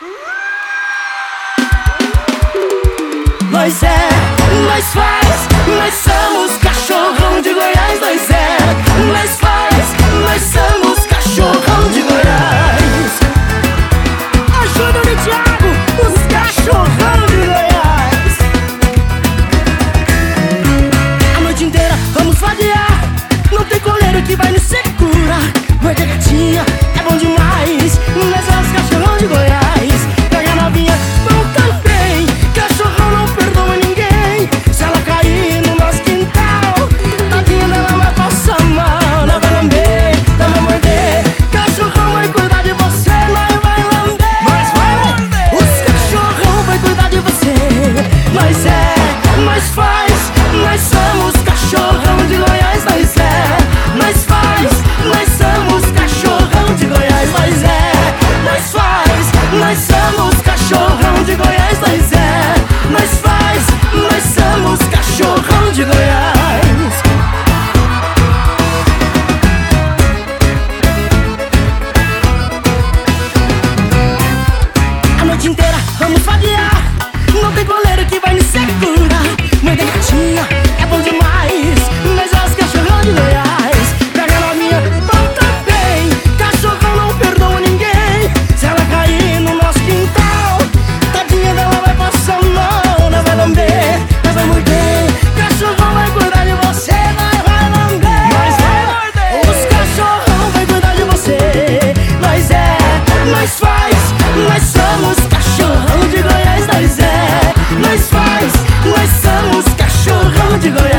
Nós é, nós faz, nós somos cachorrão de Goiás. Nós é, nós faz, nós somos cachorrão de Goiás. Ajuda o Thiago, os cachorrão de Goiás. A noite inteira vamos vadiar, não tem coleiro que vai nos segurar. Morder gatinha é bom demais, nós é os cachorrão de Goiás. Pega novinha, bom também, cachorrão não perdoa ninguém. Se ela cair no nosso quintal, tadinha dela vai passar mal. Não vai lamber, não vai morder, cachorrão vai cuidar de você. Nós vai lamber, nós vai lamber, os cachorrão vai cuidar de você. Nós é, nós faz, nós somos cachorrão de Goiás. Nós é, nós faz, nós somos cachorrão de Goiás. Nós é, nós faz, nós somos cachorrão de Goiás. Nós é, nós faz, nós somos cachorrão de Goiás. A noite inteira vamos vadiar, não tem goleiro que vai nos segurar. Morder gatinha é bom demais, nós é os cachorrão de Goiás. Pega novinha, bom também, cachorrão não perdoa ninguém. Se ela cair no nosso quintal, tadinha dela vai passar mal. Não vai lamber, nós vai morder, cachorrão vai cuidar de você. Nós vai lamber, nós vai morder, os cachorrão vai cuidar de você. Nós é, nós faz, nós somos cachorrão de Goiás. Nós é, nós faz, nós somos cachorrão de Goiás.